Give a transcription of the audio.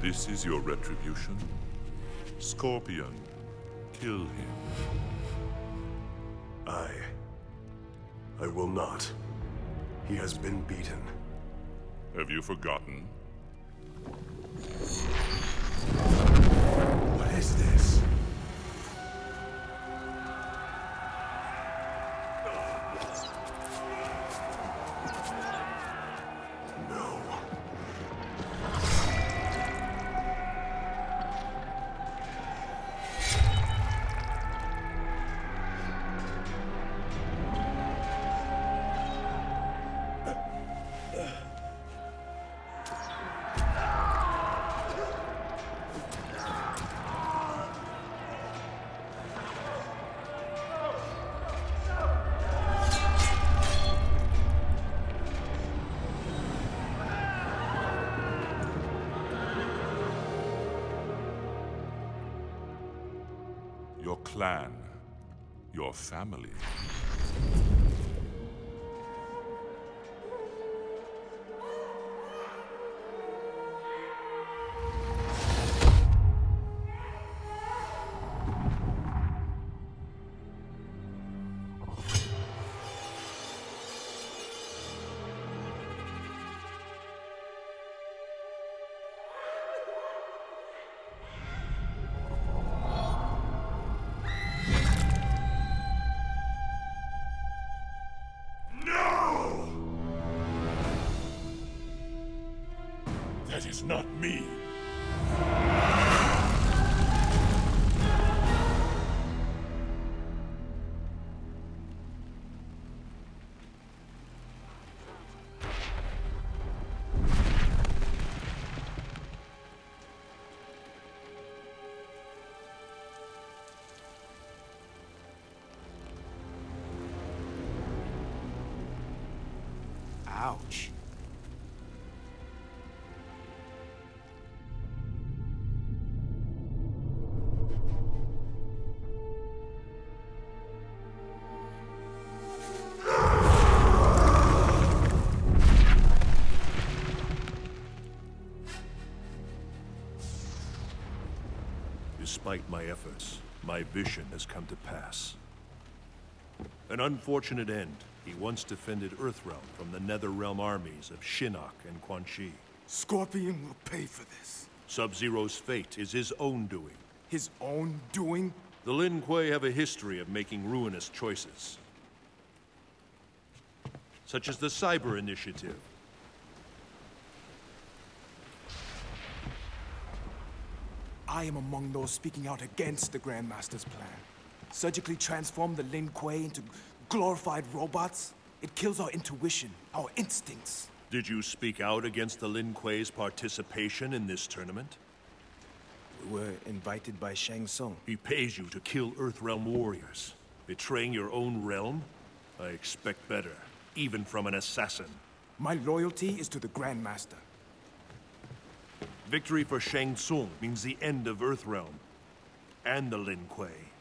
This is your retribution? Scorpion, kill him. I will not. He has been beaten. Have you forgotten? What is this? No. Your clan, your family. That is not me. Ouch. Despite my efforts, my vision has come to pass. An unfortunate end. He once defended Earthrealm from the Netherrealm armies of Shinnok and Quan Chi. Scorpion will pay for this. Sub-Zero's fate is his own doing. His own doing? The Lin Kuei have a history of making ruinous choices. Such as the Cyber Initiative. I am among those speaking out against the Grandmaster's plan. Surgically transform the Lin Kuei into glorified robots? It kills our intuition, our instincts. Did you speak out against the Lin Kuei's participation in this tournament? We were invited by Shang Tsung. He pays you to kill Earthrealm warriors. Betraying your own realm? I expect better, even from an assassin. My loyalty is to the Grandmaster. Victory for Shang Tsung means the end of Earthrealm and the Lin Kuei.